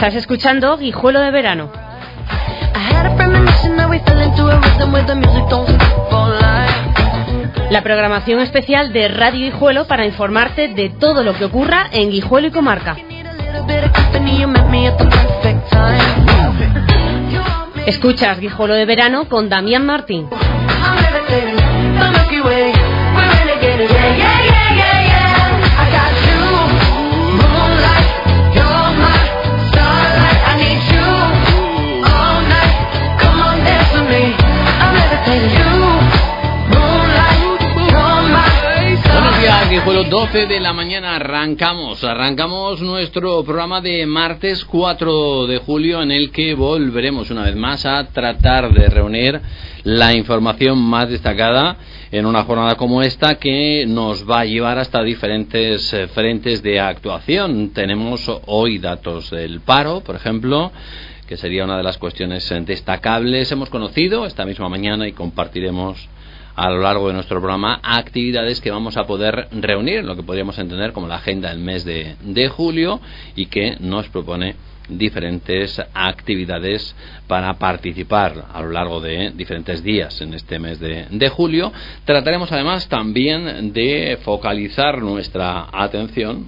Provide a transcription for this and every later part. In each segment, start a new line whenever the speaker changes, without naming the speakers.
Estás escuchando Guijuelo de Verano. La programación especial de Radio Guijuelo para informarte de todo lo que ocurra en Guijuelo y comarca. Escuchas Guijuelo de Verano con Damián Martín.
Guijuelo, 12 de la mañana, arrancamos nuestro programa de martes 4 de julio, en el que volveremos una vez más a tratar de reunir la información más destacada en una jornada como esta, que nos va a llevar hasta diferentes frentes de actuación. Tenemos hoy datos del paro, por ejemplo, que sería una de las cuestiones destacables. Hemos conocido esta misma mañana y compartiremos a lo largo de nuestro programa actividades que vamos a poder reunir en lo que podríamos entender como la agenda del mes de julio, y que nos propone diferentes actividades para participar a lo largo de diferentes días en este mes de julio. Trataremos además también de focalizar nuestra atención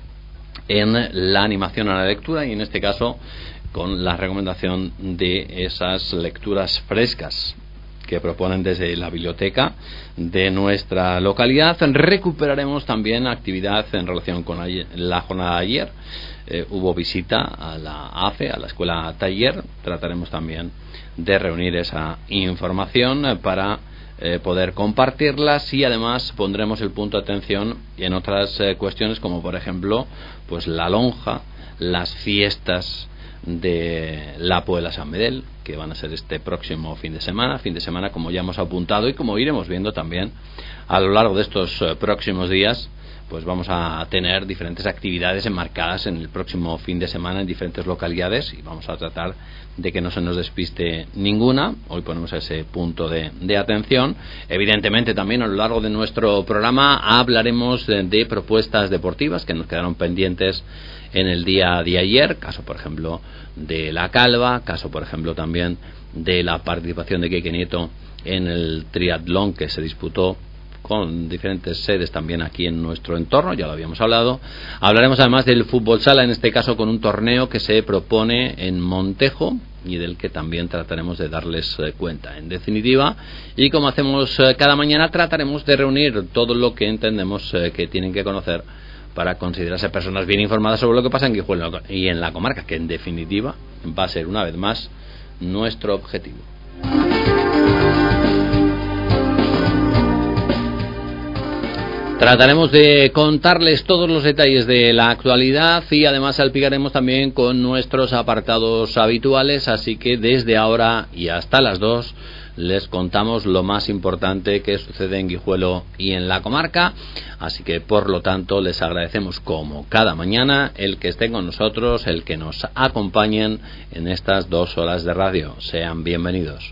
en la animación a la lectura, y en este caso con la recomendación de esas lecturas frescas que proponen desde la biblioteca de nuestra localidad. Recuperaremos también actividad en relación con la jornada de ayer. Hubo visita a la AFE, a la escuela taller. Trataremos también de reunir esa información para poder compartirlas, y además pondremos el punto de atención en otras cuestiones, como por ejemplo pues la lonja, las fiestas de la Puebla San Medel, que van a ser este próximo fin de semana como ya hemos apuntado, y como iremos viendo también a lo largo de estos próximos días, pues vamos a tener diferentes actividades enmarcadas en el próximo fin de semana en diferentes localidades, y vamos a tratar de que no se nos despiste ninguna. Hoy ponemos ese punto de atención. Evidentemente también a lo largo de nuestro programa hablaremos de propuestas deportivas que nos quedaron pendientes en el día de ayer, caso por ejemplo de la Calva, caso por ejemplo también de la participación de Quique Nieto en el triatlón que se disputó con diferentes sedes también aquí en nuestro entorno, ya lo habíamos hablado. Hablaremos además del fútbol sala, en este caso con un torneo que se propone en Montejo y del que también trataremos de darles cuenta. En definitiva, y como hacemos cada mañana, trataremos de reunir todo lo que entendemos que tienen que conocer para considerarse personas bien informadas sobre lo que pasa en Guijuelo y en la comarca, que en definitiva va a ser una vez más nuestro objetivo. Trataremos de contarles todos los detalles de la actualidad, y además salpicaremos también con nuestros apartados habituales, así que desde ahora y hasta las 2 les contamos lo más importante que sucede en Guijuelo y en la comarca. Así que por lo tanto les agradecemos como cada mañana el que estén con nosotros, el que nos acompañen en estas 2 horas de radio. Sean bienvenidos.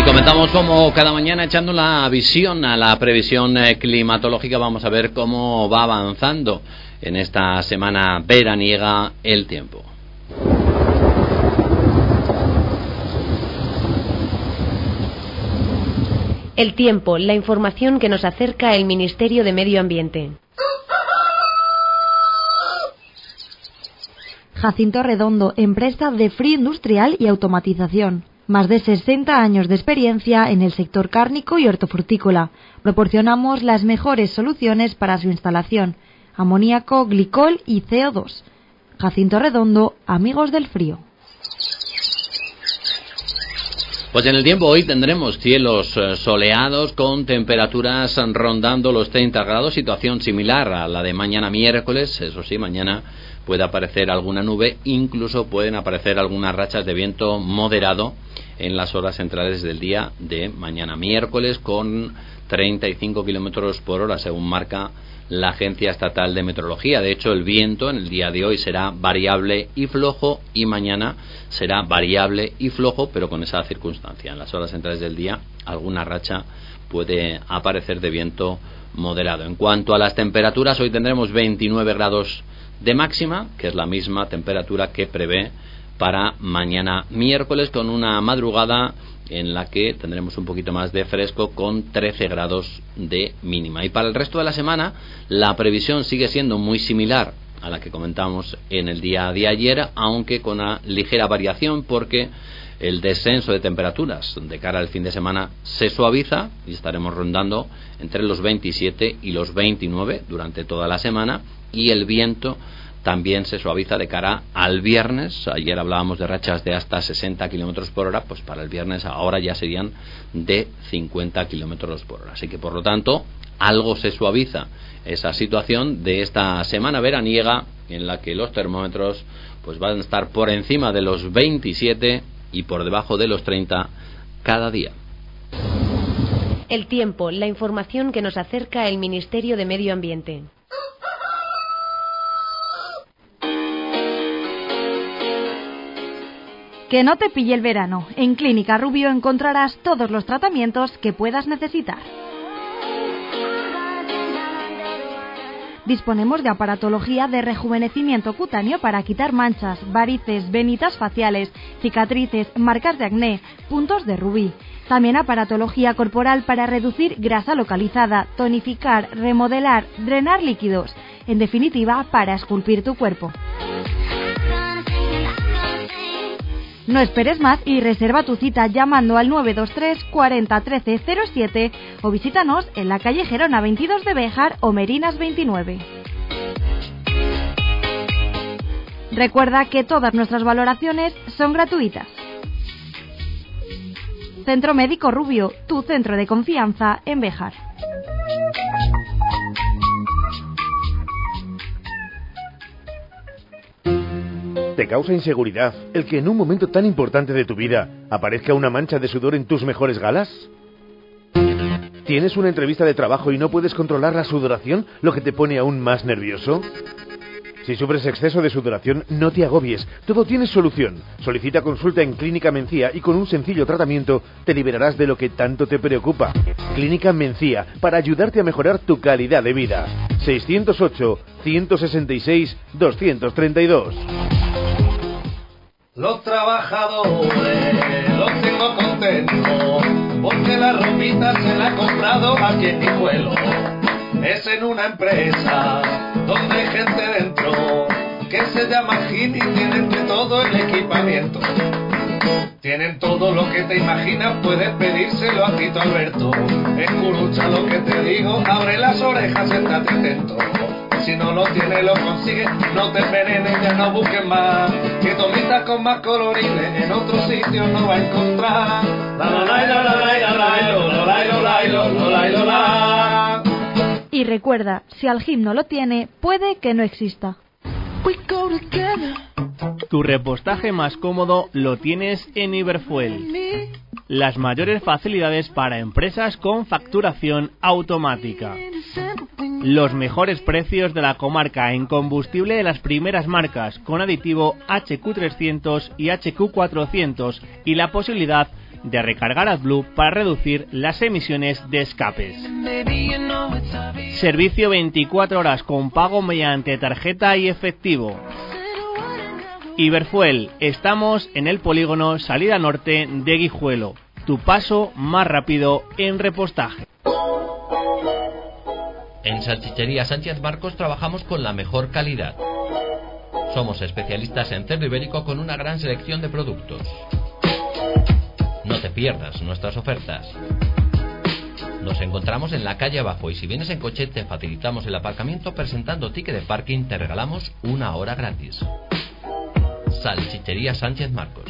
Comenzamos como cada mañana echando la visión a la previsión climatológica. Vamos a ver cómo va avanzando en esta semana veraniega el tiempo.
El tiempo, la información que nos acerca el Ministerio de Medio Ambiente.
Jacinto Redondo, empresa de frío industrial y automatización. Más de 60 años de experiencia en el sector cárnico y hortofrutícola. Proporcionamos las mejores soluciones para su instalación: amoníaco, glicol y CO2. Jacinto Redondo, amigos del frío.
Pues en el tiempo hoy tendremos cielos soleados con temperaturas rondando los 30 grados, situación similar a la de mañana miércoles. Eso sí, mañana puede aparecer alguna nube, incluso pueden aparecer algunas rachas de viento moderado en las horas centrales del día de mañana miércoles con 35 kilómetros por hora, según marca la Agencia Estatal de Meteorología. De hecho, el viento en el día de hoy será variable y flojo, y mañana será variable y flojo, pero con esa circunstancia. En las horas centrales del día, alguna racha puede aparecer de viento moderado. En cuanto a las temperaturas, hoy tendremos 29 grados de máxima, que es la misma temperatura que prevé para mañana miércoles, con una madrugada en la que tendremos un poquito más de fresco con 13 grados de mínima. Y para el resto de la semana la previsión sigue siendo muy similar a la que comentamos en el día de ayer, aunque con una ligera variación, porque el descenso de temperaturas de cara al fin de semana se suaviza y estaremos rondando entre los 27 y los 29 durante toda la semana, y el viento también se suaviza de cara al viernes. Ayer hablábamos de rachas de hasta 60 kilómetros por hora, pues para el viernes ahora ya serían de 50 kilómetros por hora. Así que, por lo tanto, algo se suaviza esa situación de esta semana veraniega, en la que los termómetros pues van a estar por encima de los 27 y por debajo de los 30 cada día.
El tiempo, la información que nos acerca el Ministerio de Medio Ambiente.
Que no te pille el verano. En Clínica Rubio encontrarás todos los tratamientos que puedas necesitar. Disponemos de aparatología de rejuvenecimiento cutáneo para quitar manchas, varices, venitas faciales, cicatrices, marcas de acné, puntos de rubí. También aparatología corporal para reducir grasa localizada, tonificar, remodelar, drenar líquidos. En definitiva, para esculpir tu cuerpo. No esperes más y reserva tu cita llamando al 923 40 13 07 o visítanos en la calle Gerona 22 de Béjar o Merinas 29. Recuerda que todas nuestras valoraciones son gratuitas. Centro Médico Rubio, tu centro de confianza en Béjar.
¿Te causa inseguridad el que en un momento tan importante de tu vida aparezca una mancha de sudor en tus mejores galas? ¿Tienes una entrevista de trabajo y no puedes controlar la sudoración, lo que te pone aún más nervioso? Si sufres exceso de sudoración, no te agobies, todo tiene solución. Solicita consulta en Clínica Mencía y con un sencillo tratamiento te liberarás de lo que tanto te preocupa. Clínica Mencía, para ayudarte a mejorar tu calidad de vida. 608-166-232.
Los trabajadores los tengo contentos, porque la ropita se la ha comprado aquí en Guijuelo. Es en una empresa donde hay gente dentro que se llama Gini y tienen de todo el equipamiento. Tienen todo lo que te imaginas, puedes pedírselo a Tito Alberto. Escucha lo que te digo, abre las orejas, estate atento. Si no lo tienes, lo consigues, no te envenenes, ya no busques más. Que tomitas con más colorines en otro sitio no va a encontrar.
Y recuerda, si Algim no lo tiene, puede que no exista.
Tu repostaje más cómodo lo tienes en Iberfuel. Las mayores facilidades para empresas con facturación automática. Los mejores precios de la comarca en combustible de las primeras marcas, con aditivo HQ300 y HQ400, y la posibilidad de recargar AdBlue para reducir las emisiones de escapes. Servicio 24 horas con pago mediante tarjeta y efectivo. Iberfuel, estamos en el polígono Salida Norte de Guijuelo. Tu paso más rápido en repostaje.
En Salchichería Sánchez Marcos trabajamos con la mejor calidad. Somos especialistas en cerdo ibérico con una gran selección de productos. No te pierdas nuestras ofertas. Nos encontramos en la calle abajo y si vienes en coche te facilitamos el aparcamiento presentando ticket de parking, te regalamos 1 hora gratis. Salchichería Sánchez Marcos.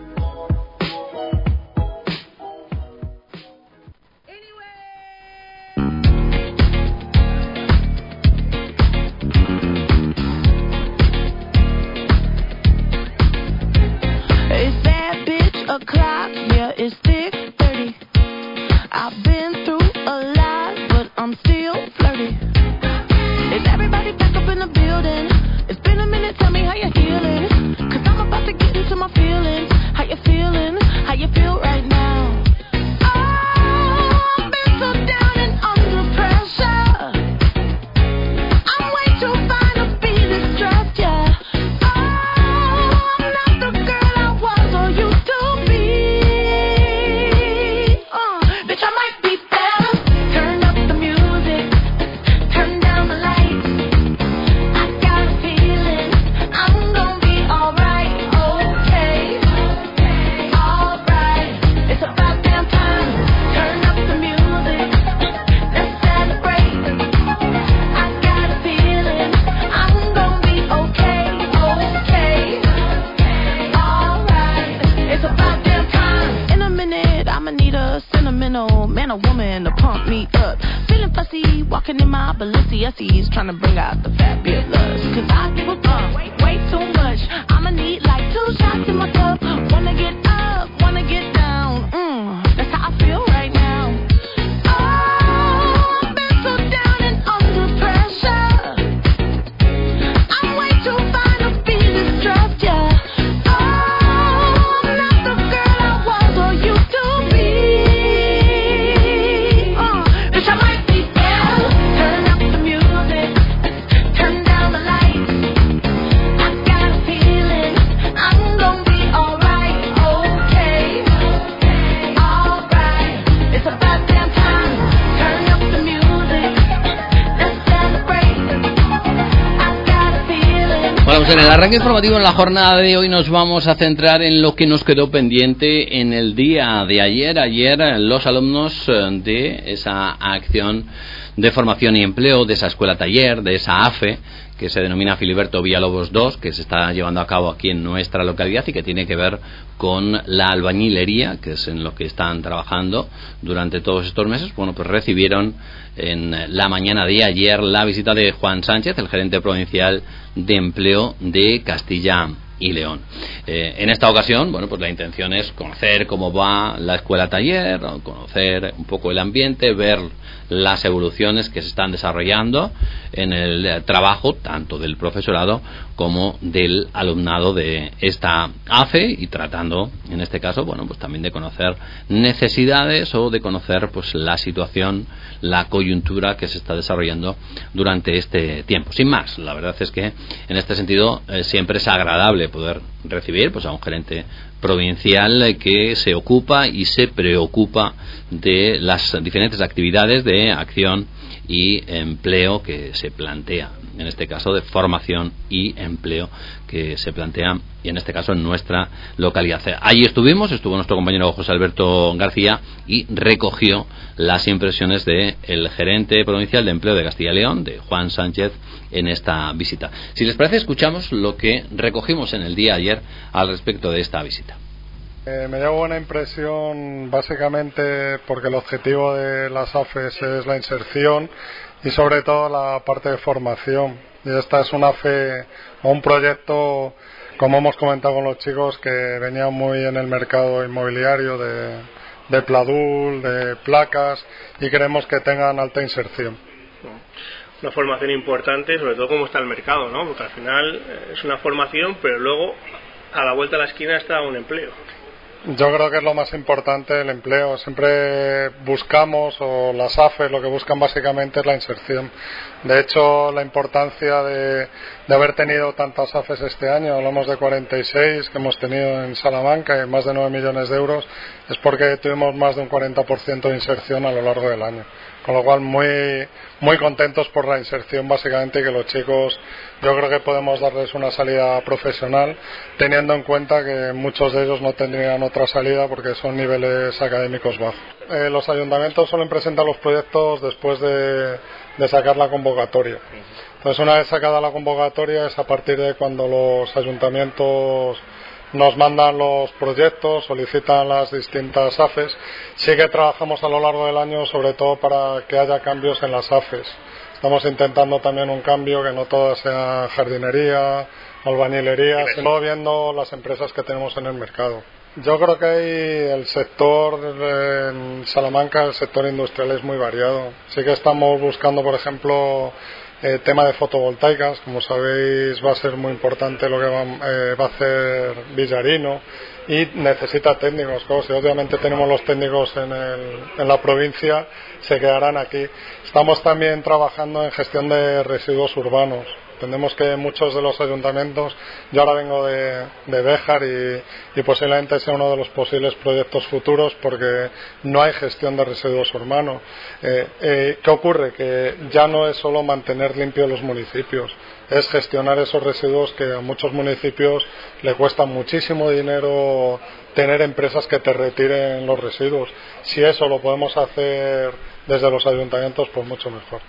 O'clock, yeah, it's 6:30. I've been through a lot, but I'm still flirty. Is everybody back up in the building? It's been a minute, tell me how you're healing. Cause I'm about to get into my feelings. How you feeling? How you feel right now? Oh, I've been so down and under pressure. I'm way too fine to be distressed, yeah. Oh, I'm not the girl I was or used to. Bitch, I might be better. Turn up the music, turn down the lights. I got a feeling I'm gonna be alright, okay, alright. It's about damn time. Turn up the music, let's celebrate. I got a feeling I'm gonna be okay, alright. It's about damn time. In a minute, I'ma need a sentimental man or woman to pump me up. Feeling fussy, walking in my Balenciennes, trying to bring out the fabulous. Cause I give a fuck, way too much. I'ma need like 2 shots in my cup. Wanna get up, wanna get down. That's how I feel right now. Oh, I've been so down and under pressure. I'm way too fine to be distressed, yeah. Oh, I'm not the girl I was or used to be. Bitch, I might be better. Turn up the music, turn down the lights. I got a feeling I'm gonna be alright, okay, alright. It's about damn time. Turn up the music, let's celebrate. I got a feeling.
Bueno, pues en el arranque informativo en la jornada de hoy nos vamos a centrar en lo que nos quedó pendiente en el día de ayer. Ayer los alumnos de esa acción de formación y empleo, de esa escuela taller, de esa AFE, que se denomina Filiberto Villalobos II, que se está llevando a cabo aquí en nuestra localidad y que tiene que ver con la albañilería, que es en lo que están trabajando durante todos estos meses. Bueno, pues recibieron en la mañana de ayer la visita de Juan Sánchez, el gerente provincial de empleo de Castilla y León. En esta ocasión, bueno, pues la intención es conocer cómo va la escuela taller, conocer un poco el ambiente, ver las evoluciones que se están desarrollando en el trabajo tanto del profesorado como del alumnado de esta AFE, y tratando en este caso, bueno, pues también de conocer necesidades o de conocer pues la situación, la coyuntura que se está desarrollando durante este tiempo. Sin más, la verdad es que en este sentido siempre es agradable poder recibir pues a un gerente provincial que se ocupa y se preocupa de las diferentes actividades de acción y empleo que se plantea, en este caso de formación y empleo que se plantea, y en este caso en nuestra localidad. Allí estuvo nuestro compañero José Alberto García y recogió las impresiones del gerente provincial de empleo de Castilla y León, de Juan Sánchez, en esta visita. Si les parece, escuchamos lo que recogimos en el día de ayer al respecto de esta visita.
Me llevo buena impresión básicamente porque el objetivo de las AFES es la inserción y sobre todo la parte de formación. Y esta es una AFE o un proyecto, como hemos comentado con los chicos, que venía muy en el mercado inmobiliario de Pladul, de placas, y queremos que tengan alta inserción.
Una formación importante, sobre todo cómo está el mercado, ¿no? Porque al final es una formación, pero luego a la vuelta de la esquina está un empleo.
Yo creo que es lo más importante el empleo. Siempre buscamos, o las AFES lo que buscan básicamente es la inserción. De hecho, la importancia de haber tenido tantas AFES este año, hablamos de 46 que hemos tenido en Salamanca y más de 9 millones de euros, es porque tuvimos más de un 40% de inserción a lo largo del año. Con lo cual, muy contentos por la inserción, básicamente, y que los chicos, yo creo que podemos darles una salida profesional, teniendo en cuenta que muchos de ellos no tendrían otra salida porque son niveles académicos bajos. Los ayuntamientos suelen presentar los proyectos después de sacar la convocatoria. Entonces, una vez sacada la convocatoria, es a partir de cuando los ayuntamientos nos mandan los proyectos, solicitan las distintas AFES. Sí que trabajamos a lo largo del año sobre todo para que haya cambios en las AFES. Estamos intentando también un cambio, que no todas sean jardinería, albañilería, sino viendo las empresas que tenemos en el mercado. Yo creo que hay el sector en Salamanca, el sector industrial es muy variado. Sí que estamos buscando, por ejemplo, tema de fotovoltaicas. Como sabéis, va a ser muy importante lo que va a hacer Villarino, y necesita técnicos. Claro, si obviamente tenemos los técnicos en la provincia, se quedarán aquí. Estamos también trabajando en gestión de residuos urbanos. Entendemos que muchos de los ayuntamientos, yo ahora vengo de Béjar y posiblemente sea uno de los posibles proyectos futuros, porque no hay gestión de residuos urbanos. ¿Qué ocurre? Que ya no es solo mantener limpios los municipios, es gestionar esos residuos que a muchos municipios le cuesta muchísimo dinero tener empresas que te retiren los residuos. Si eso lo podemos hacer desde los ayuntamientos, pues mucho mejor.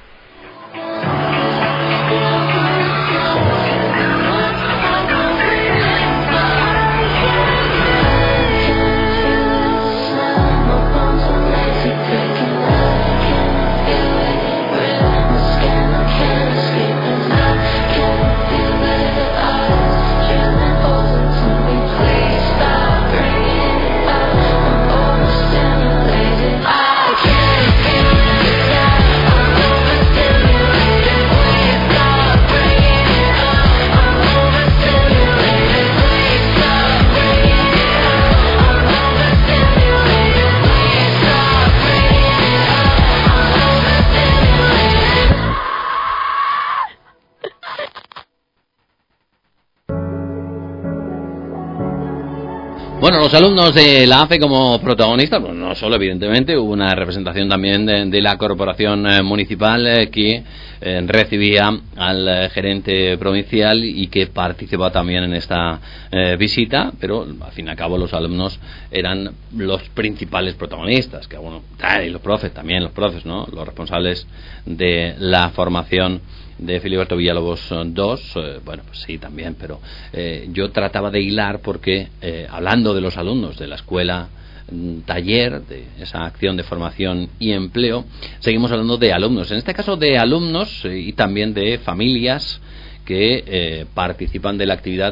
Bueno, los alumnos de la AFE como protagonistas, pues no solo, evidentemente, hubo una representación también de la corporación municipal que recibía al gerente provincial y que participaba también en esta visita, pero al fin y al cabo los alumnos eran los principales protagonistas, que bueno, y los profes también, ¿no? Los responsables de la formación de Filiberto Villalobos II, bueno, pues sí, también, pero yo trataba de hilar porque, hablando de los alumnos de la escuela taller, de esa acción de formación y empleo, seguimos hablando de alumnos, en este caso de alumnos y también de familias que participan de la actividad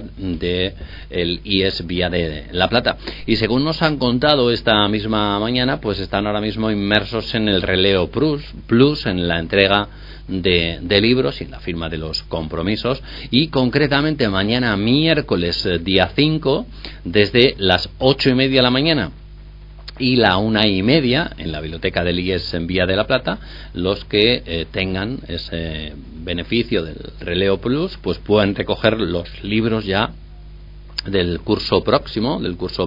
del IES Vía de La Plata. Y según nos han contado esta misma mañana, pues están ahora mismo inmersos en el Releo Plus, en la entrega de libros y en la firma de los compromisos, y concretamente mañana miércoles día 5, desde las 8:30 de la mañana y la 1:30 en la biblioteca del IES en Vía de la Plata, los que tengan ese beneficio del Releo Plus, pues pueden recoger los libros ya del curso próximo, del curso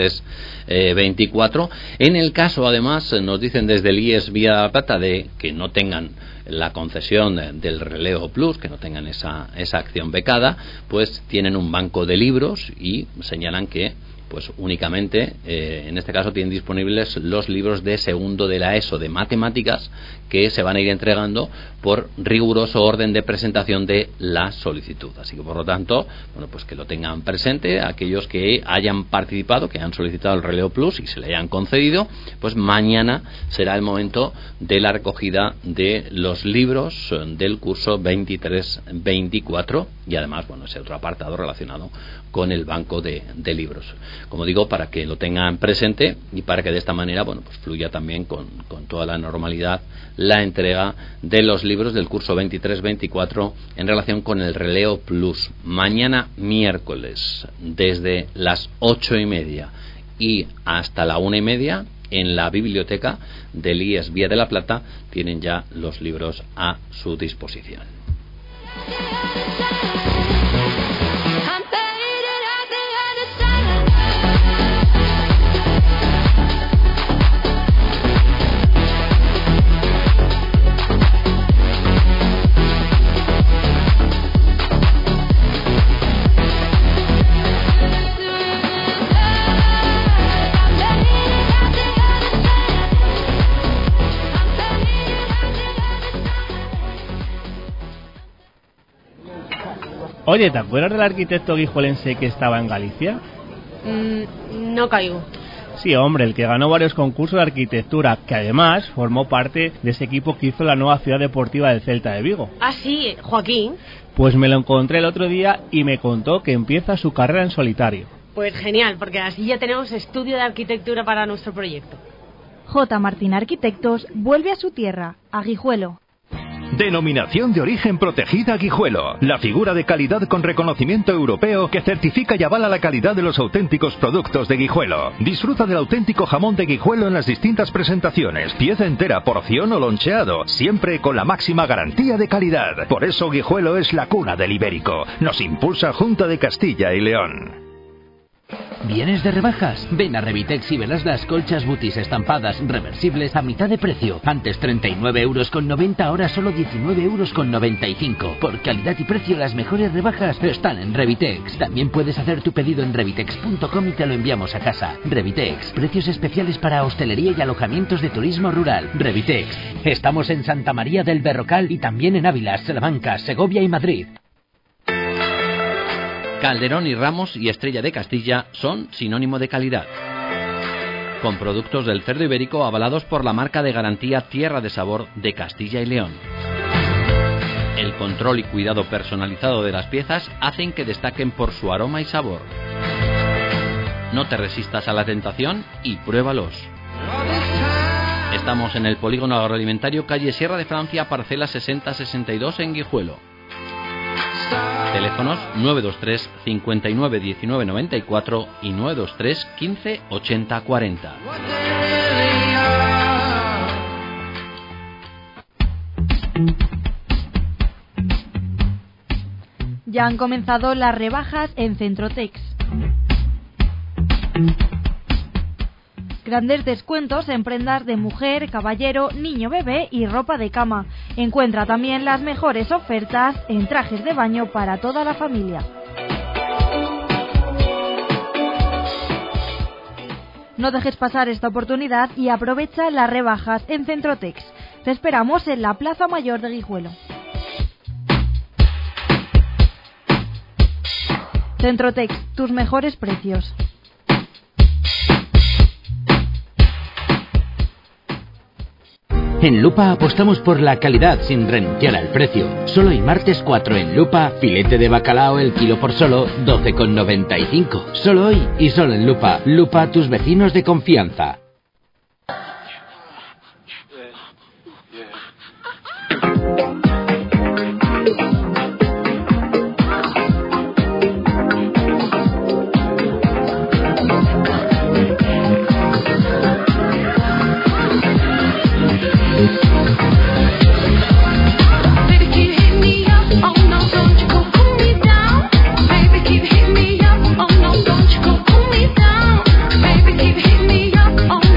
23-24. En el caso, además, nos dicen desde el IES Vía de la Plata de que no tengan la concesión del Releo Plus, que no tengan esa acción becada, pues tienen un banco de libros y señalan que pues únicamente, en este caso, tienen disponibles los libros de segundo de la ESO de matemáticas, que se van a ir entregando por riguroso orden de presentación de la solicitud. Así que, por lo tanto, bueno, pues que lo tengan presente aquellos que hayan participado, que han solicitado el Releo Plus y se le hayan concedido, pues mañana será el momento de la recogida de los libros del curso 23-24 y además, bueno, ese otro apartado relacionado con el banco de libros. Como digo, para que lo tengan presente y para que de esta manera, bueno, pues fluya también con toda la normalidad la entrega de los libros del curso 23-24 en relación con el Releo Plus. Mañana miércoles, desde las 8:30 y hasta la 1:30 en la biblioteca del IES Vía de la Plata tienen ya los libros a su disposición.
Oye, ¿te acuerdas del arquitecto guijuelense que estaba en Galicia?
No caigo.
Sí, hombre, el que ganó varios concursos de arquitectura, que además formó parte de ese equipo que hizo la nueva ciudad deportiva del Celta de Vigo.
Ah, sí, Joaquín.
Pues me lo encontré el otro día y me contó que empieza su carrera en solitario.
Pues genial, porque así ya tenemos estudio de arquitectura para nuestro proyecto.
J. Martín Arquitectos vuelve a su tierra, a Guijuelo.
Denominación de origen protegida Guijuelo, la figura de calidad con reconocimiento europeo que certifica y avala la calidad de los auténticos productos de Guijuelo. Disfruta del auténtico jamón de Guijuelo en las distintas presentaciones, pieza entera, porción o loncheado, siempre con la máxima garantía de calidad. Por eso Guijuelo es la cuna del ibérico. Nos impulsa Junta de Castilla y León.
¿Vienes de rebajas? Ven a Revitex y verás las colchas Butis estampadas reversibles a mitad de precio. Antes 39,90 €, ahora solo 19,95 €. Por calidad y precio, las mejores rebajas están en Revitex. También puedes hacer tu pedido en revitex.com y te lo enviamos a casa. Revitex, precios especiales para hostelería y alojamientos de turismo rural. Revitex. Estamos en Santa María del Berrocal y también en Ávila, Salamanca, Segovia y Madrid.
Calderón y Ramos y Estrella de Castilla son sinónimo de calidad. Con productos del cerdo ibérico avalados por la marca de garantía Tierra de Sabor de Castilla y León. El control y cuidado personalizado de las piezas hacen que destaquen por su aroma y sabor. No te resistas a la tentación y pruébalos. Estamos en el polígono agroalimentario calle Sierra de Francia, parcela 6062 en Guijuelo. Teléfonos 923 59 19 94 y 923 15 80 40.
Ya han comenzado las rebajas en Centrotex. Grandes descuentos en prendas de mujer, caballero, niño, bebé y ropa de cama. Encuentra también las mejores ofertas en trajes de baño para toda la familia. No dejes pasar esta oportunidad y aprovecha las rebajas en Centrotex. Te esperamos en la Plaza Mayor de Guijuelo. Centrotex, tus mejores precios.
En Lupa apostamos por la calidad sin renunciar al precio. Solo hoy martes 4 en Lupa, filete de bacalao el kilo por solo 12,95. Solo hoy y solo en Lupa. Lupa, tus vecinos de confianza.
Oh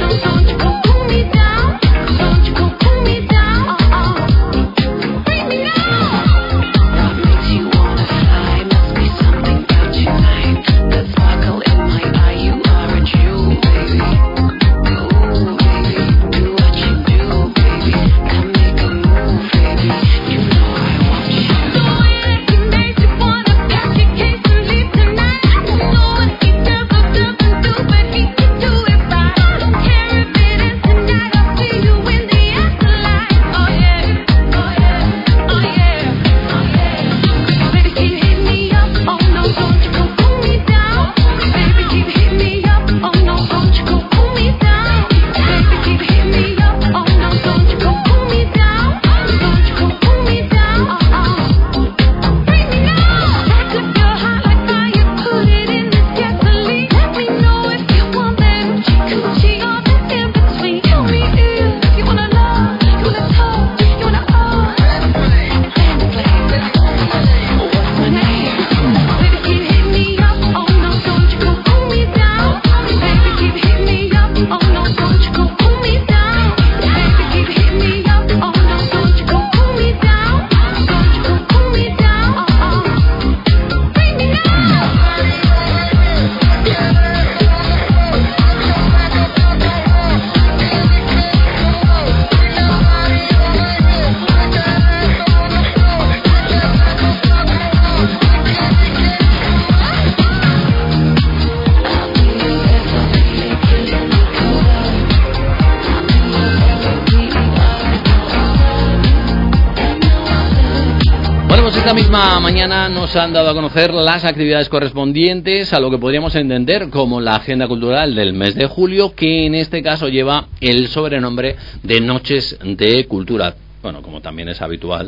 Esta misma mañana nos han dado a conocer las actividades correspondientes a lo que podríamos entender como la agenda cultural del mes de julio, que en este caso lleva el sobrenombre de Noches de Cultura. Bueno, como también es habitual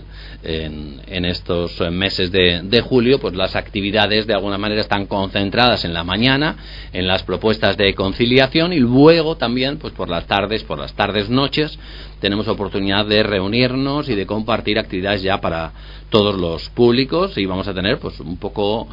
en estos meses de julio, pues las actividades de alguna manera están concentradas en la mañana, en las propuestas de conciliación, y luego también pues por las tardes, noches, tenemos oportunidad de reunirnos y de compartir actividades ya para todos los públicos, y vamos a tener pues un poco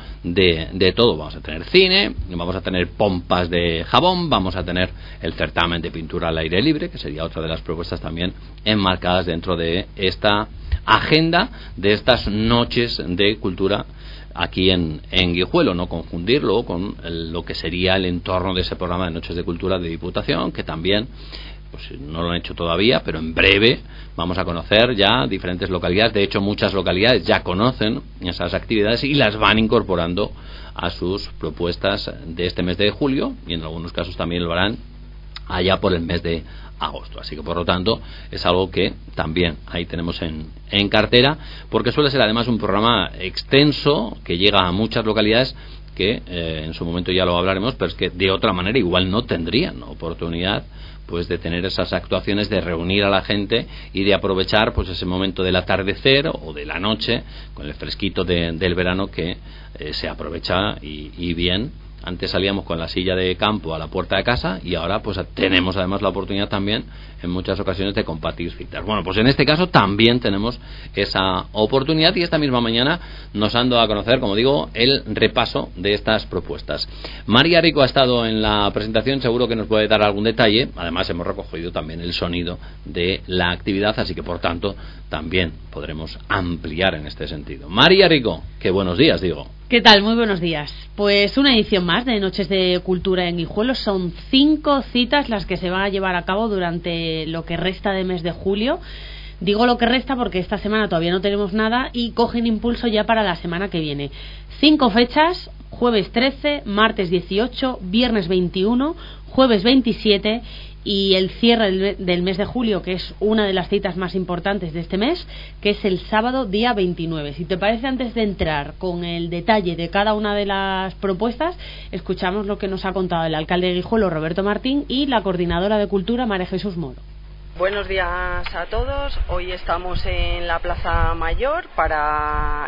de todo. Vamos a tener cine, vamos a tener pompas de jabón, vamos a tener el certamen de pintura al aire libre, que sería otra de las propuestas también enmarcadas dentro de esta agenda de estas noches de cultura aquí en Guijuelo. No confundirlo con lo que sería el entorno de ese programa de Noches de Cultura de Diputación, que también pues no lo han hecho todavía, pero en breve vamos a conocer ya diferentes localidades. De hecho, muchas localidades ya conocen esas actividades y las van incorporando a sus propuestas de este mes de julio, y en algunos casos también lo harán allá por el mes de agosto. Así que, por lo tanto, es algo que también ahí tenemos en cartera, porque suele ser además un programa extenso que llega a muchas localidades que en su momento ya lo hablaremos, pero es que de otra manera igual no tendrían oportunidad pues de tener esas actuaciones, de reunir a la gente y de aprovechar pues ese momento del atardecer o de la noche con el fresquito del verano que se aprovecha y bien. Antes salíamos con la silla de campo a la puerta de casa, y ahora pues tenemos además la oportunidad también en muchas ocasiones de compartir citas. Bueno, pues en este caso también tenemos esa oportunidad, y esta misma mañana nos han dado a conocer, como digo, el repaso de estas propuestas. María Rico ha estado en la presentación, seguro que nos puede dar algún detalle. Además hemos recogido también el sonido de la actividad, así que por tanto también podremos ampliar en este sentido. María Rico, qué buenos días, digo.
¿Qué tal? Muy buenos días. Pues una edición más de Noches de Cultura en Guijuelo. Son 5 citas las que se van a llevar a cabo durante lo que resta de mes de julio. Digo lo que resta porque esta semana todavía no tenemos nada y cogen impulso ya para la semana que viene. 5 fechas: jueves 13, martes 18, viernes 21, jueves 27 y el cierre del mes de julio, que es una de las citas más importantes de este mes, que es el sábado día 29. Si te parece, antes de entrar con el detalle de cada una de las propuestas, escuchamos lo que nos ha contado el alcalde de Guijuelo, Roberto Martín, y la coordinadora de Cultura, María Jesús Moro.
Buenos días a todos. Hoy estamos en la Plaza Mayor para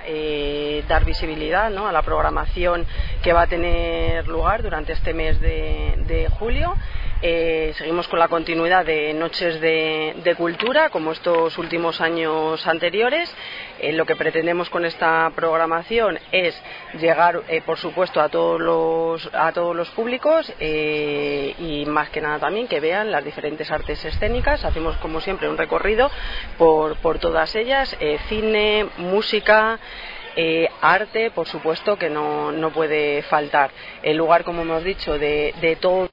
dar visibilidad, ¿no?, a la programación que va a tener lugar durante este mes de julio. Seguimos con la continuidad de Noches de Cultura, como estos últimos años anteriores. Lo que pretendemos con esta programación es llegar, por supuesto, a todos los públicos, y más que nada también que vean las diferentes artes escénicas. Hacemos, como siempre, un recorrido por todas ellas: cine, música, arte, por supuesto, que no puede faltar. El lugar, como hemos dicho, de todo